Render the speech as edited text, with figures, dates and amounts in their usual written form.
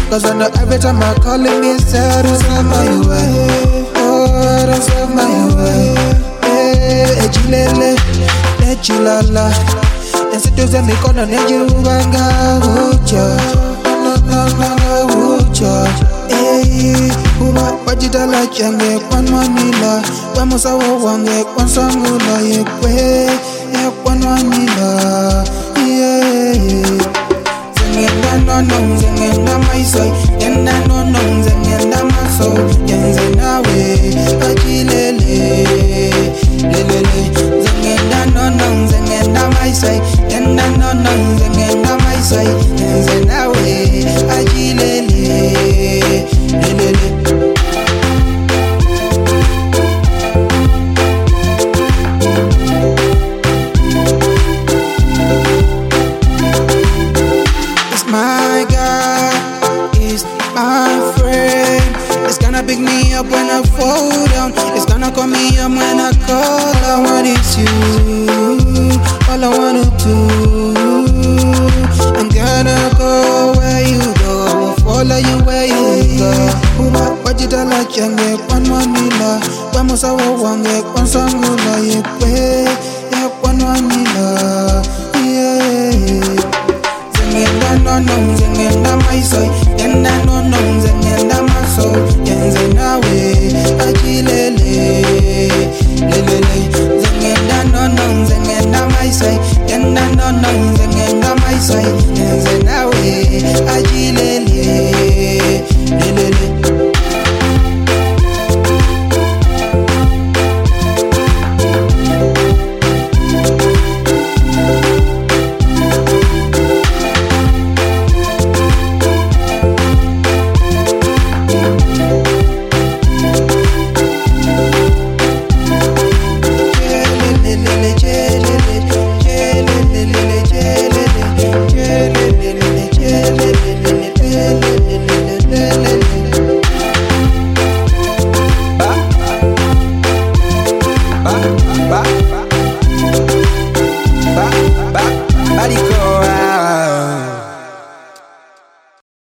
Cause I know every time I call him, he said, don't serve my way. Oh, don't serve my way. Eh, chilele, chilala. And so does me call on you, Banga, Ucha. Eh, Wajidala change, one manila. Wamusa wange, one sangula, one manila. Yeah. No, zengenda my soul, yenda no, zengenda my soul, yenza way, ajilele, lelele, zengenda no, zengenda my soul, yenda no, zengenda my soul, yenza way, ajilele, lelele. My God is my friend. It's gonna pick me up when I fall down. It's gonna call me up when I call. I want is you. All I wanna do. I'm gonna go where you go. Follow you where you go. Wajidala change, one manila. Vamos a